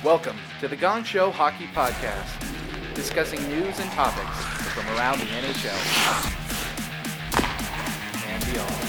Welcome to the Gong Show Hockey Podcast, discussing news and topics from around the NHL and beyond.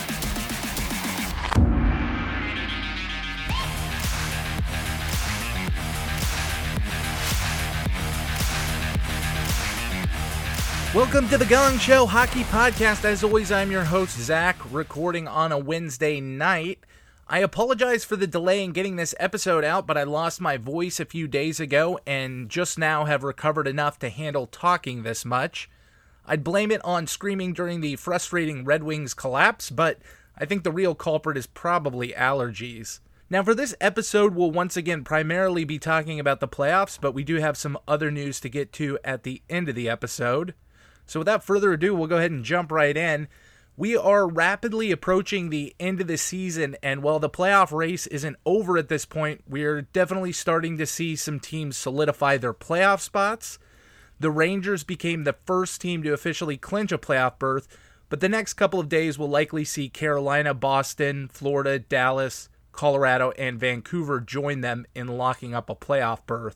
Welcome to the Gong Show Hockey Podcast. As always, I'm your host, Zach, recording on a Wednesday night. I apologize for the delay in getting this episode out, but I lost my voice a few days ago and just now have recovered enough to handle talking this much. I'd blame it on screaming during the frustrating Red Wings collapse, but I think the real culprit is probably allergies. Now for this episode, we'll once again primarily be talking about the playoffs, but we do have some other news to get to at the end of the episode. So without further ado, we'll go ahead and jump right in. We are rapidly approaching the end of the season, and while the playoff race isn't over at this point, we're definitely starting to see some teams solidify their playoff spots. The Rangers became the first team to officially clinch a playoff berth, but the next couple of days will likely see Carolina, Boston, Florida, Dallas, Colorado, and Vancouver join them in locking up a playoff berth.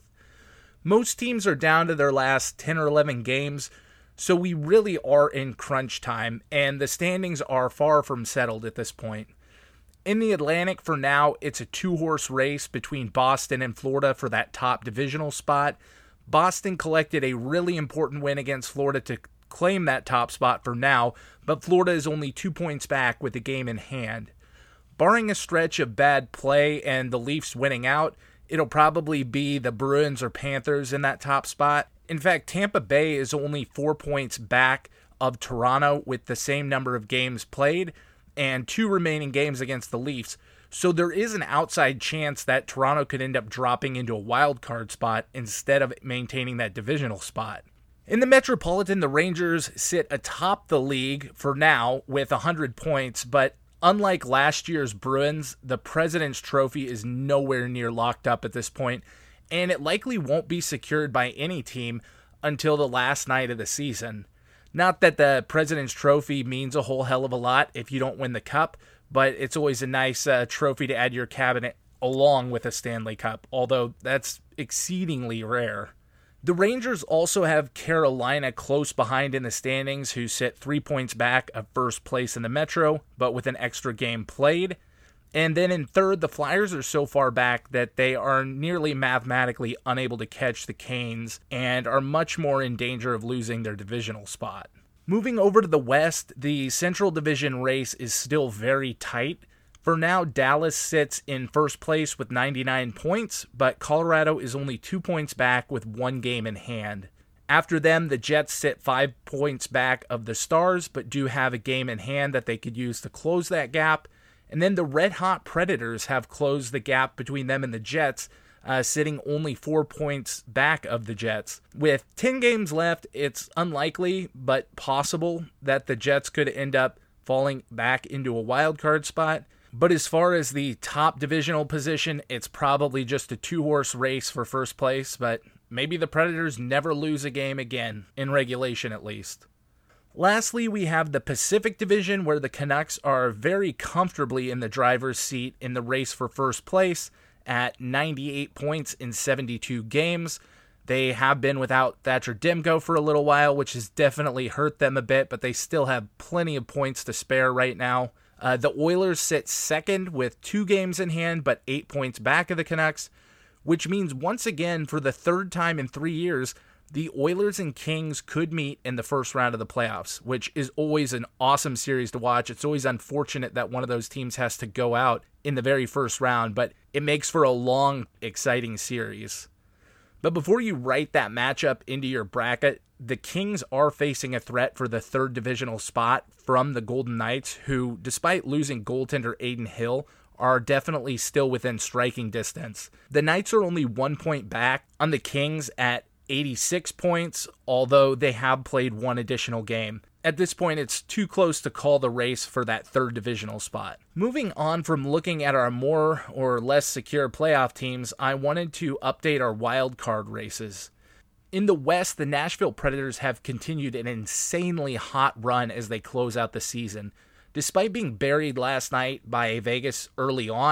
Most teams are down to their last 10 or 11 games, so we really are in crunch time, and the standings are far from settled at this point. In the Atlantic, for now, it's a two-horse race between Boston and Florida for that top divisional spot. Boston collected a really important win against Florida to claim that top spot for now, but Florida is only 2 points back with the game in hand. Barring a stretch of bad play and the Leafs winning out, it'll probably be the Bruins or Panthers in that top spot. In fact, Tampa Bay is only 4 points back of Toronto with the same number of games played and 2 remaining games against the Leafs. So there is an outside chance that Toronto could end up dropping into a wild card spot instead of maintaining that divisional spot. In the Metropolitan, the Rangers sit atop the league for now with 100 points, but unlike last year's Bruins, the President's Trophy is nowhere near locked up at this point, and it likely won't be secured by any team until the last night of the season. Not that the President's Trophy means a whole hell of a lot if you don't win the Cup, but it's always a nice trophy to add to your cabinet along with a Stanley Cup, although that's exceedingly rare. The Rangers also have Carolina close behind in the standings, who sit 3 points back of first place in the Metro, but with an extra game played. And then in third, the Flyers are so far back that they are nearly mathematically unable to catch the Canes and are much more in danger of losing their divisional spot. Moving over to the West, the Central Division race is still very tight. For now, Dallas sits in first place with 99 points, but Colorado is only 2 points back with 1 game in hand. After them, the Jets sit 5 points back of the Stars, but do have a game in hand that they could use to close that gap. And then the Red Hot Predators have closed the gap between them and the Jets, sitting only 4 points back of the Jets. With 10 games left, it's unlikely, but possible, that the Jets could end up falling back into a wild card spot. But as far as the top divisional position, it's probably just a two-horse race for first place, but maybe the Predators never lose a game again, in regulation at least. Lastly, we have the Pacific Division, where the Canucks are very comfortably in the driver's seat in the race for first place at 98 points in 72 games. They have been without Thatcher Demko for a little while, which has definitely hurt them a bit, but they still have plenty of points to spare right now. The Oilers sit second with 2 games in hand, but 8 points back of the Canucks, which means once again, for the third time in 3 years, the Oilers and Kings could meet in the first round of the playoffs, which is always an awesome series to watch. It's always unfortunate that one of those teams has to go out in the very first round, but it makes for a long, exciting series. But before you write that matchup into your bracket, the Kings are facing a threat for the third divisional spot from the Golden Knights, who, despite losing goaltender Adin Hill, are definitely still within striking distance. The Knights are only 1 point back on the Kings at 86 points, although they have played one additional game. At this point, it's too close to call the race for that third divisional spot. Moving on from looking at our more or less secure playoff teams, I wanted to update our wild card races. In the West, the Nashville Predators have continued an insanely hot run as they close out the season. Despite being buried last night by Vegas early on,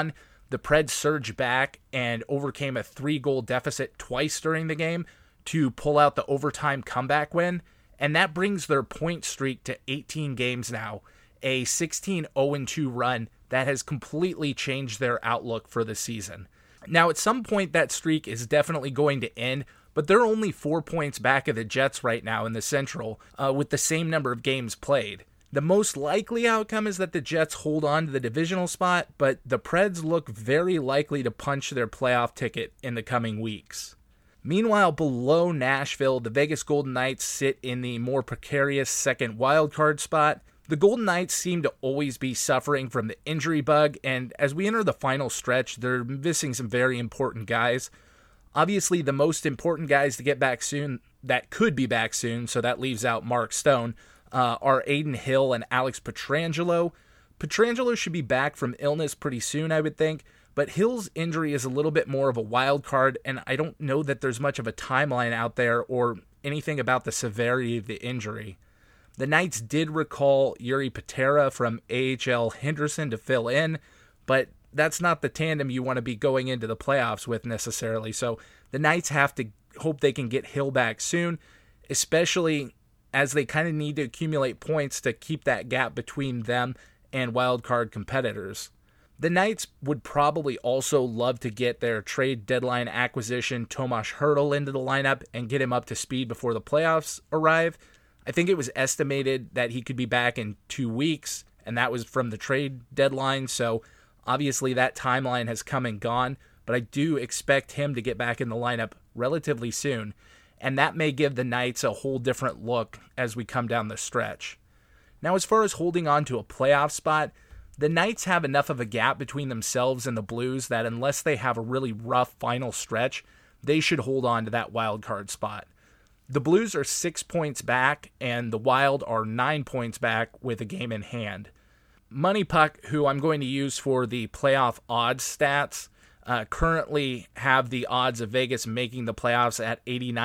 the Preds surged back and overcame a 3-goal deficit twice during the game to pull out the overtime comeback win, and that brings their point streak to 18 games now, a 16-0-2 run that has completely changed their outlook for the season. Now, at some point, that streak is definitely going to end, but they're only 4 points back of the Jets right now in the Central, with the same number of games played. The most likely outcome is that the Jets hold on to the divisional spot, but the Preds look very likely to punch their playoff ticket in the coming weeks. Meanwhile, below Nashville, the Vegas Golden Knights sit in the more precarious second wildcard spot. The Golden Knights seem to always be suffering from the injury bug, and as we enter the final stretch, they're missing some very important guys. Obviously, the most important guys to get back soon, that could be back soon, so that leaves out Mark Stone, are Adin Hill and Alex Pietrangelo. Pietrangelo should be back from illness pretty soon, I would think, but Hill's injury is a little bit more of a wild card, and I don't know that there's much of a timeline out there or anything about the severity of the injury. The Knights did recall Yuri Patera from AHL Henderson to fill in, but that's not the tandem you want to be going into the playoffs with necessarily. So the Knights have to hope they can get Hill back soon, especially as they kind of need to accumulate points to keep that gap between them and wildcard competitors. The Knights would probably also love to get their trade deadline acquisition Tomas Hertl into the lineup and get him up to speed before the playoffs arrive. I think it was estimated that he could be back in 2 weeks, and that was from the trade deadline, so obviously that timeline has come and gone, but I do expect him to get back in the lineup relatively soon, and that may give the Knights a whole different look as we come down the stretch. Now, as far as holding on to a playoff spot, the Knights have enough of a gap between themselves and the Blues that unless they have a really rough final stretch, they should hold on to that wild card spot. The Blues are 6 points back, and the Wild are 9 points back with a game in hand. Money Puck, who I'm going to use for the playoff odds stats, currently have the odds of Vegas making the playoffs at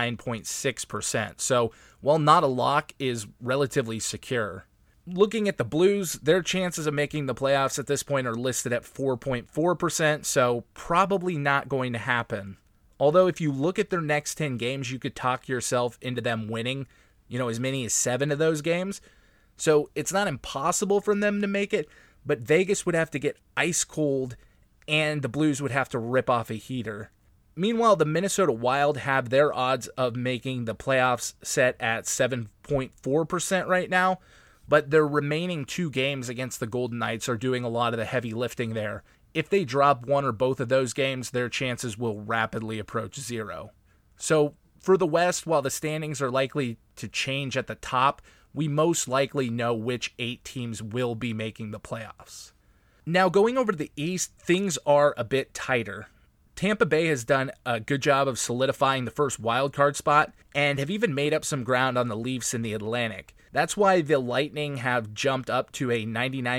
89.6%. So, while not a lock, is relatively secure. Looking at the Blues, their chances of making the playoffs at this point are listed at 4.4%, so probably not going to happen. Although if you look at their next 10 games, you could talk yourself into them winning, as many as 7 of those games. So it's not impossible for them to make it, but Vegas would have to get ice cold and the Blues would have to rip off a heater. Meanwhile, the Minnesota Wild have their odds of making the playoffs set at 7.4% right now, but their remaining 2 games against the Golden Knights are doing a lot of the heavy lifting there. If they drop one or both of those games, their chances will rapidly approach 0. So for the West, while the standings are likely to change at the top, we most likely know which 8 teams will be making the playoffs. Now, going over to the East, things are a bit tighter. Tampa Bay has done a good job of solidifying the first wildcard spot and have even made up some ground on the Leafs in the Atlantic. That's why the Lightning have jumped up to a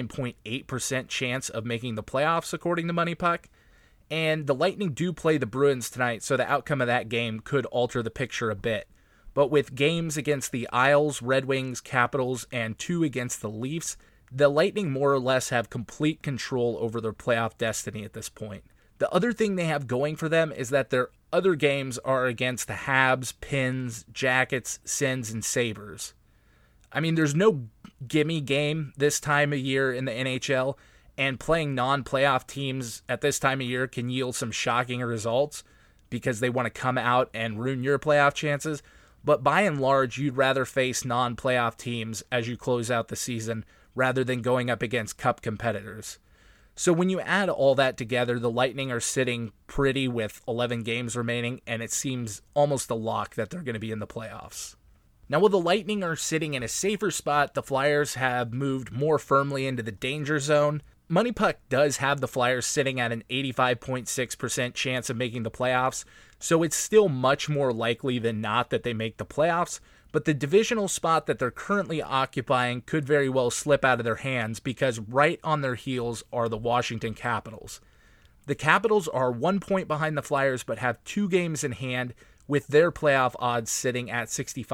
99.8% chance of making the playoffs, according to Money Puck. And the Lightning do play the Bruins tonight, so the outcome of that game could alter the picture a bit. But with games against the Isles, Red Wings, Capitals, and 2 against the Leafs, the Lightning more or less have complete control over their playoff destiny at this point. The other thing they have going for them is that their other games are against the Habs, Pins, Jackets, Sens, and Sabres. I mean, there's no gimme game this time of year in the NHL, and playing non-playoff teams at this time of year can yield some shocking results because they want to come out and ruin your playoff chances. But by and large, you'd rather face non-playoff teams as you close out the season rather than going up against cup competitors. So when you add all that together, the Lightning are sitting pretty with 11 games remaining, and it seems almost a lock that they're going to be in the playoffs. Now, while the Lightning are sitting in a safer spot, the Flyers have moved more firmly into the danger zone. Money Puck does have the Flyers sitting at an 85.6% chance of making the playoffs, so it's still much more likely than not that they make the playoffs, but the divisional spot that they're currently occupying could very well slip out of their hands because right on their heels are the Washington Capitals. The Capitals are 1 point behind the Flyers but have 2 games in hand, with their playoff odds sitting at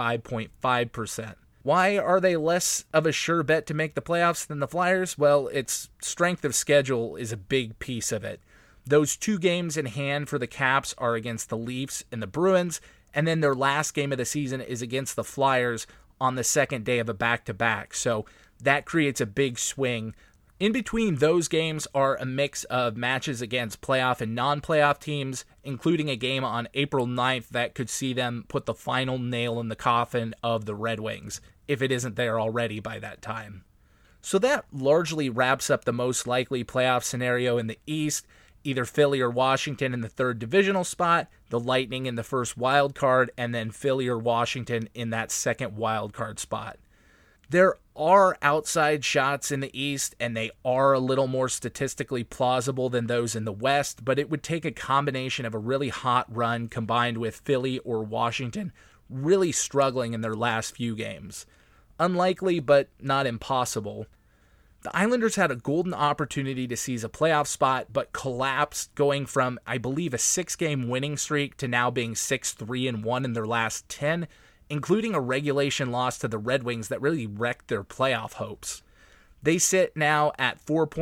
65.5%. Why are they less of a sure bet to make the playoffs than the Flyers? Well, its strength of schedule is a big piece of it. Those 2 games in hand for the Caps are against the Leafs and the Bruins, and then their last game of the season is against the Flyers on the second day of a back-to-back. So that creates a big swing. In between those games are a mix of matches against playoff and non-playoff teams, including a game on April 9th that could see them put the final nail in the coffin of the Red Wings, if it isn't there already by that time. So that largely wraps up the most likely playoff scenario in the East, either Philly or Washington in the 3rd divisional spot, the Lightning in the 1st wild card, and then Philly or Washington in that 2nd wild card spot. There are outside shots in the East, and they are a little more statistically plausible than those in the West, but it would take a combination of a really hot run combined with Philly or Washington really struggling in their last few games. Unlikely, but not impossible. The Islanders had a golden opportunity to seize a playoff spot, but collapsed, going from, I believe, a 6-game winning streak to now being 6-3-1 in their last 10, including a regulation loss to the Red Wings that really wrecked their playoff hopes. They sit now at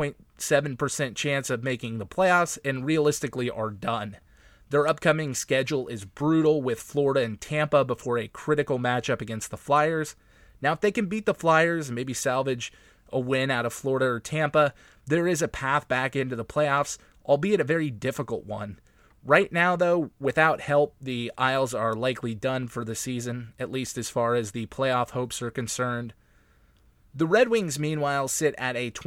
4.7% chance of making the playoffs and realistically are done. Their upcoming schedule is brutal with Florida and Tampa before a critical matchup against the Flyers. Now, if they can beat the Flyers and maybe salvage a win out of Florida or Tampa, there is a path back into the playoffs, albeit a very difficult one. Right now, though, without help, the Isles are likely done for the season, at least as far as the playoff hopes are concerned. The Red Wings, meanwhile, sit at a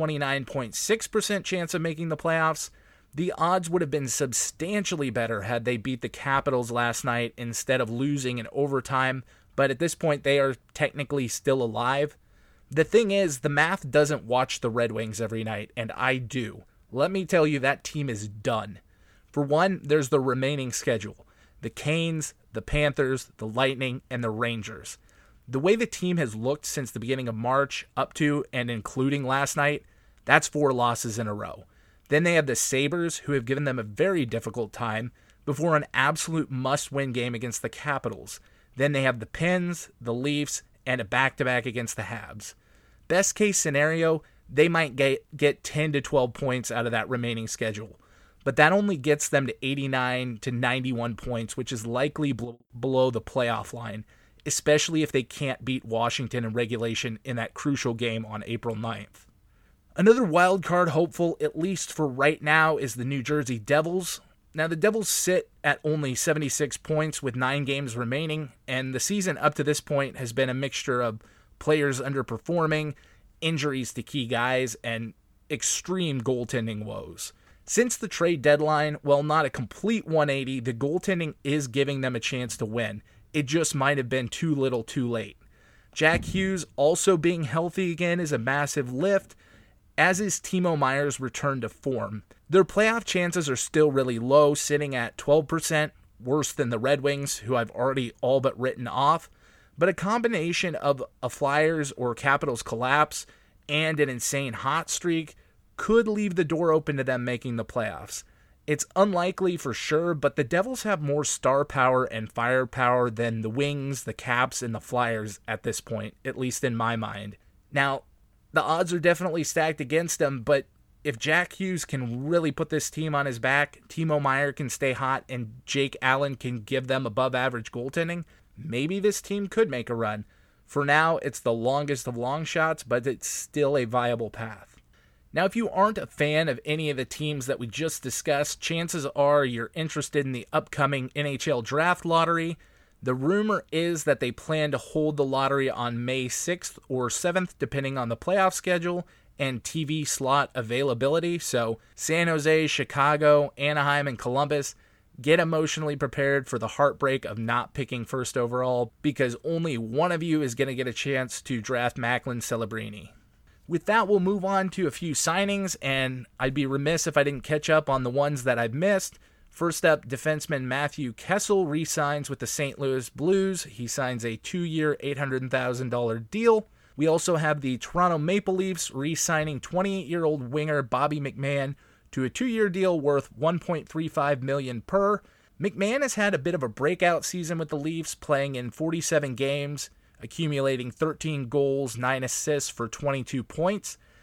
29.6% chance of making the playoffs. The odds would have been substantially better had they beat the Capitals last night instead of losing in overtime, but at this point they are technically still alive. The thing is, the math doesn't watch the Red Wings every night, and I do. Let me tell you, that team is done. For one, there's the remaining schedule. The Canes, the Panthers, the Lightning, and the Rangers. The way the team has looked since the beginning of March, up to and including last night, that's 4 losses in a row. Then they have the Sabres, who have given them a very difficult time, before an absolute must-win game against the Capitals. Then they have the Pens, the Leafs, and a back-to-back against the Habs. Best case scenario, they might get 10 to 12 points out of that remaining schedule. But that only gets them to 89 to 91 points, which is likely below the playoff line, especially if they can't beat Washington in regulation in that crucial game on April 9th. Another wildcard hopeful, at least for right now, is the New Jersey Devils. Now, the Devils sit at only 76 points with 9 games remaining, and the season up to this point has been a mixture of players underperforming, injuries to key guys, and extreme goaltending woes. Since the trade deadline, while not a complete 180, the goaltending is giving them a chance to win. It just might have been too little too late. Jack Hughes also being healthy again is a massive lift, as is Timo Meier's return to form. Their playoff chances are still really low, sitting at 12%, worse than the Red Wings, who I've already all but written off. But a combination of a Flyers or Capitals collapse and an insane hot streak could leave the door open to them making the playoffs. It's unlikely for sure, but the Devils have more star power and firepower than the Wings, the Caps, and the Flyers at this point, at least in my mind. Now, the odds are definitely stacked against them, but if Jack Hughes can really put this team on his back, Timo Meier can stay hot, and Jake Allen can give them above-average goaltending, maybe this team could make a run. For now, it's the longest of long shots, but it's still a viable path. Now, if you aren't a fan of any of the teams that we just discussed, chances are you're interested in the upcoming NHL Draft Lottery. The rumor is that they plan to hold the lottery on May 6th or 7th, depending on the playoff schedule and TV slot availability. So San Jose, Chicago, Anaheim, and Columbus, get emotionally prepared for the heartbreak of not picking first overall, because only one of you is going to get a chance to draft Macklin Celebrini. With that, we'll move on to a few signings, and I'd be remiss if I didn't catch up on the ones that I've missed. First up, defenseman Matthew Kessel re-signs with the St. Louis Blues. He signs a 2-year, $800,000 deal. We also have the Toronto Maple Leafs re-signing 28-year-old winger Bobby McMann to a 2-year deal worth $1.35 million per. McMann has had a bit of a breakout season with the Leafs, playing in 47 games, accumulating 13 goals, 9 assists for 22 points.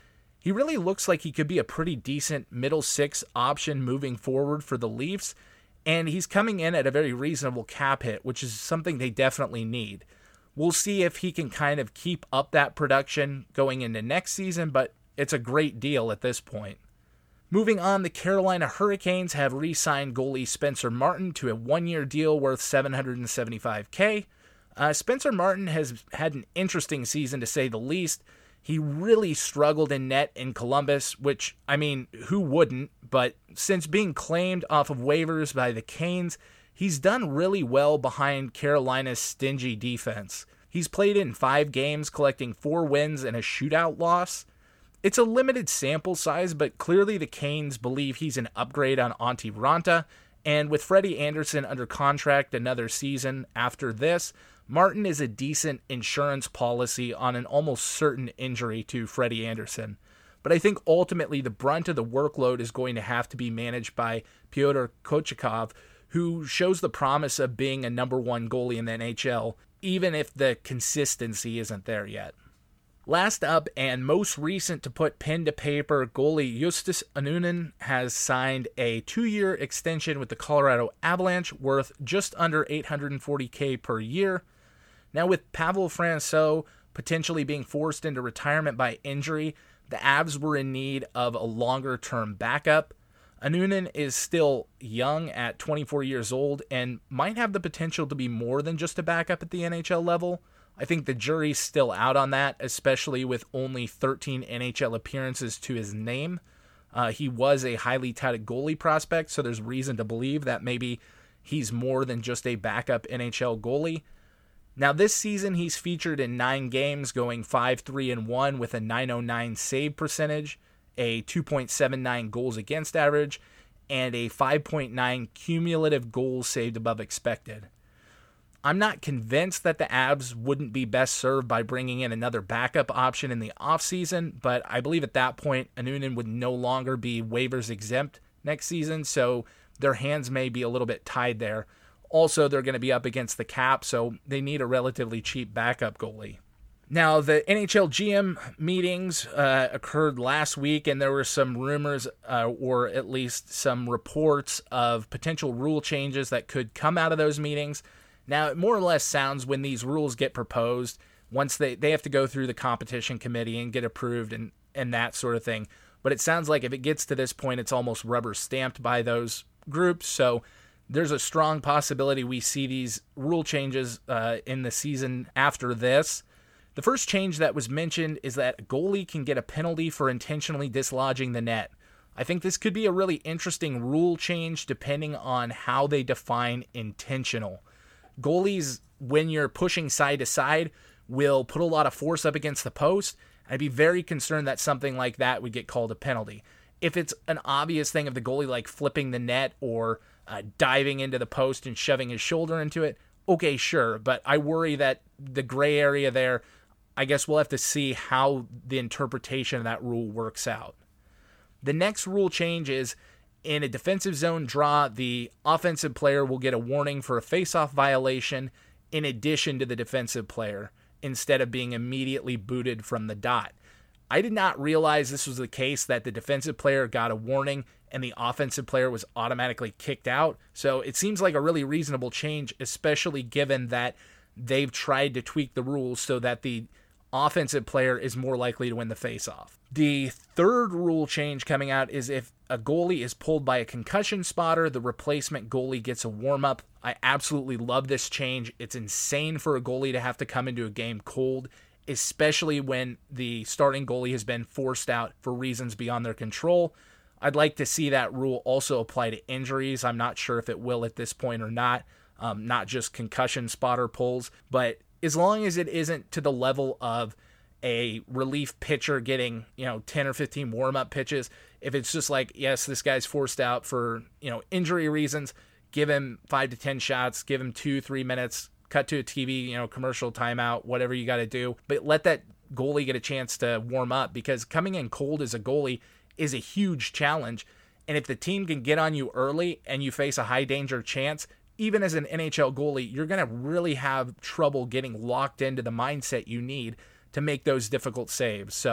he really looks like he could be a pretty decent middle six option moving forward for the Leafs, and he's coming in at a very reasonable cap hit, which is something they definitely need. We'll see if he can kind of keep up that production going into next season, but it's a great deal at this point. Moving on, the Carolina Hurricanes have re-signed goalie Spencer Martin to a one-year deal worth $775K. Spencer Martin has had an interesting season, to say the least. He really struggled in net in Columbus, which, I mean, who wouldn't? But since being claimed off of waivers by the Canes, he's done really well behind Carolina's stingy defense. He's played in 5 games, collecting 4 wins and a shootout loss. It's a limited sample size, but clearly the Canes believe he's an upgrade on Antti Raanta, and with Freddie Andersen under contract another season after this, Martin is a decent insurance policy on an almost certain injury to Freddie Andersen. But I think ultimately the brunt of the workload is going to have to be managed by Pyotr Kochetkov, who shows the promise of being a number 1 goalie in the NHL, even if the consistency isn't there yet. Last up, and most recent to put pen to paper, goalie Justus Annunen has signed a 2-year extension with the Colorado Avalanche worth just under $840K per year. Now, with Pavel Francouz potentially being forced into retirement by injury, the Avs were in need of a longer-term backup. Annunen is still young at 24 years old and might have the potential to be more than just a backup at the NHL level. I think the jury's still out on that, especially with only 13 NHL appearances to his name. He was a highly touted goalie prospect, so there's reason to believe that maybe he's more than just a backup NHL goalie. Now, this season, he's featured in 9 games, going 5-3-1 with a .909 save percentage, a 2.79 goals against average, and a 5.9 cumulative goals saved above expected. I'm not convinced that the Avs wouldn't be best served by bringing in another backup option in the offseason, but I believe at that point, Annunen would no longer be waivers exempt next season, so their hands may be a little bit tied there. Also, they're going to be up against the cap, so they need a relatively cheap backup goalie. Now, the NHL GM meetings occurred last week, and there were some rumors, or at least some reports of potential rule changes that could come out of those meetings. Now, it more or less sounds when these rules get proposed, once they have to go through the competition committee and get approved and that sort of thing. But it sounds like if it gets to this point, it's almost rubber stamped by those groups. So there's a strong possibility we see these rule changes in the season after this. The first change that was mentioned is that a goalie can get a penalty for intentionally dislodging the net. I think this could be a really interesting rule change depending on how they define intentional. Goalies, when you're pushing side to side, will put a lot of force up against the post. I'd be very concerned that something like that would get called a penalty. If it's an obvious thing of the goalie like flipping the net or diving into the post and shoving his shoulder into it, okay, sure. But I worry that the gray area there, I guess we'll have to see how the interpretation of that rule works out. The next rule change is in a defensive zone draw, the offensive player will get a warning for a face-off violation in addition to the defensive player, instead of being immediately booted from the dot. I did not realize this was the case, that the defensive player got a warning and the offensive player was automatically kicked out. So it seems like a really reasonable change, especially given that they've tried to tweak the rules so that the offensive player is more likely to win the face-off. The third rule change coming out is if a goalie is pulled by a concussion spotter, the replacement goalie gets a warm-up. I absolutely love this change. It's insane for a goalie to have to come into a game cold, especially when the starting goalie has been forced out for reasons beyond their control. I'd like to see that rule also apply to injuries. I'm not sure if it will at this point or not just concussion spotter pulls, but as long as it isn't to the level of a relief pitcher getting, 10 or 15 warm-up pitches, if it's just like, yes, this guy's forced out for, injury reasons, give him 5 to 10 shots, give him 2-3 minutes, cut to a TV, commercial timeout, whatever you got to do, but let that goalie get a chance to warm up, because coming in cold as a goalie is a huge challenge. And if the team can get on you early and you face a high danger chance, even as an NHL goalie, you're going to really have trouble getting locked into the mindset you need to make those difficult saves. So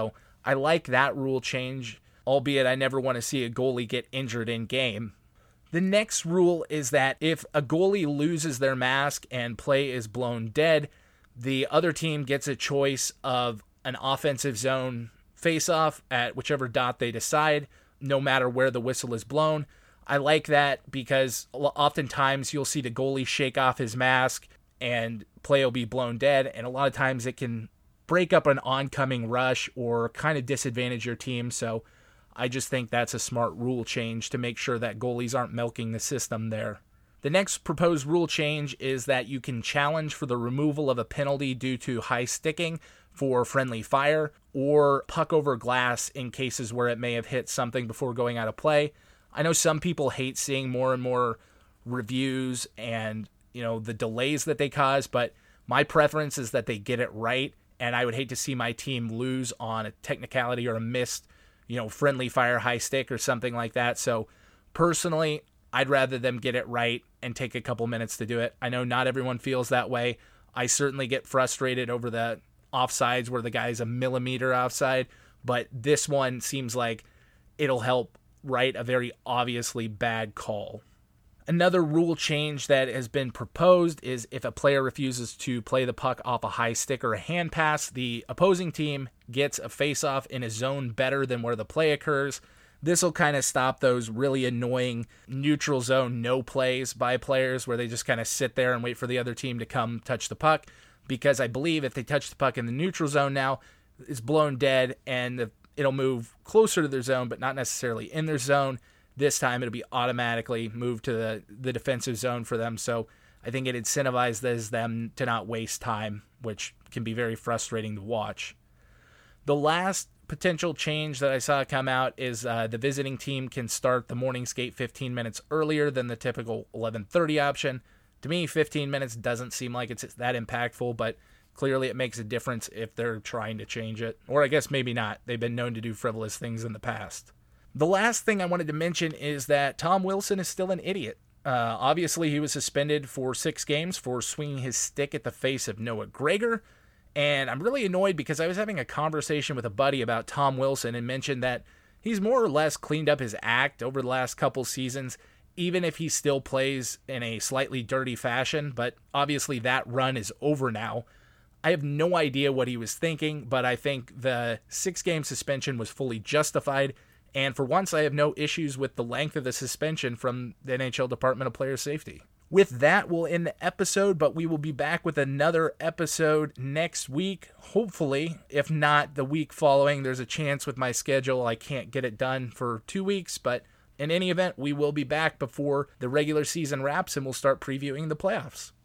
I like that rule change, albeit I never want to see a goalie get injured in game. The next rule is that if a goalie loses their mask and play is blown dead, the other team gets a choice of an offensive zone face-off at whichever dot they decide, no matter where the whistle is blown. I like that because oftentimes you'll see the goalie shake off his mask and play will be blown dead, and a lot of times it can break up an oncoming rush or kind of disadvantage your team, so I just think that's a smart rule change to make sure that goalies aren't milking the system there. The next proposed rule change is that you can challenge for the removal of a penalty due to high sticking for friendly fire or puck over glass in cases where it may have hit something before going out of play. I know some people hate seeing more and more reviews and, the delays that they cause, but my preference is that they get it right, and I would hate to see my team lose on a technicality or a missed friendly fire high stick or something like that. So personally, I'd rather them get it right and take a couple minutes to do it. I know not everyone feels that way. I certainly get frustrated over the offsides where the guy's a millimeter offside, but this one seems like it'll help right a very obviously bad call. Another rule change that has been proposed is if a player refuses to play the puck off a high stick or a hand pass, the opposing team gets a face-off in a zone better than where the play occurs. This will kind of stop those really annoying neutral zone no plays by players where they just kind of sit there and wait for the other team to come touch the puck, because I believe if they touch the puck in the neutral zone now, it's blown dead and it'll move closer to their zone but not necessarily in their zone. This time it'll be automatically moved to the defensive zone for them. So I think it incentivizes them to not waste time, which can be very frustrating to watch. The last potential change that I saw come out is the visiting team can start the morning skate 15 minutes earlier than the typical 11:30 option. To me, 15 minutes doesn't seem like it's that impactful, but clearly it makes a difference if they're trying to change it. Or I guess maybe not. They've been known to do frivolous things in the past. The last thing I wanted to mention is that Tom Wilson is still an idiot. Obviously, he was suspended for 6 games for swinging his stick at the face of Noah Gregor. And I'm really annoyed because I was having a conversation with a buddy about Tom Wilson and mentioned that he's more or less cleaned up his act over the last couple seasons, even if he still plays in a slightly dirty fashion. But obviously that run is over now. I have no idea what he was thinking, but I think the 6-game suspension was fully justified. And for once, I have no issues with the length of the suspension from the NHL Department of Player Safety. With that, we'll end the episode, but we will be back with another episode next week, hopefully. If not, the week following. There's a chance with my schedule I can't get it done for 2 weeks, but in any event, we will be back before the regular season wraps, and we'll start previewing the playoffs.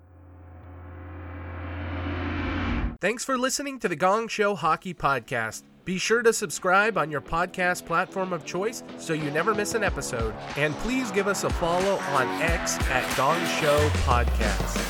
Thanks for listening to the Gong Show Hockey Podcast. Be sure to subscribe on your podcast platform of choice so you never miss an episode. And please give us a follow on X at Gong Show Podcast.